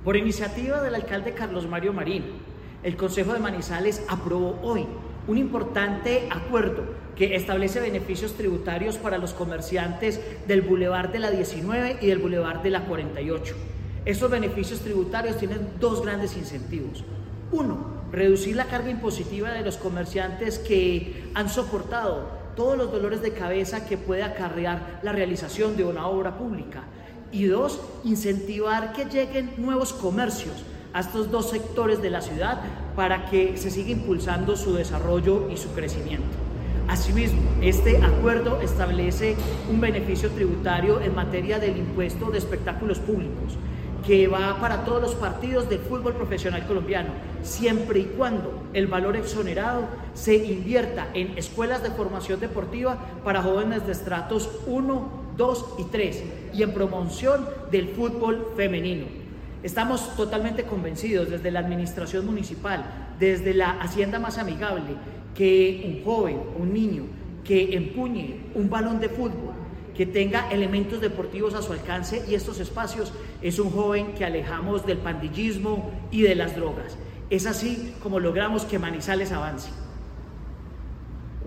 Por iniciativa del alcalde Carlos Mario Marín, el Consejo de Manizales aprobó hoy un importante acuerdo que establece beneficios tributarios para los comerciantes del Boulevard de la 19 y del Boulevard de la 48. Estos beneficios tributarios tienen dos grandes incentivos. Uno, reducir la carga impositiva de los comerciantes que han soportado todos los dolores de cabeza que puede acarrear la realización de una obra pública. Y dos, incentivar que lleguen nuevos comercios a estos dos sectores de la ciudad para que se siga impulsando su desarrollo y su crecimiento. Asimismo, este acuerdo establece un beneficio tributario en materia del impuesto de espectáculos públicos, que va para todos los partidos del fútbol profesional colombiano, siempre y cuando el valor exonerado se invierta en escuelas de formación deportiva para jóvenes de estratos 1, 2 y 3 y en promoción del fútbol femenino. Estamos totalmente convencidos desde la administración municipal, desde la hacienda más amigable, que un joven, un niño que empuñe un balón de fútbol, que tenga elementos deportivos a su alcance y estos espacios, es un joven que alejamos del pandillismo y de las drogas. Es así como logramos que Manizales avance.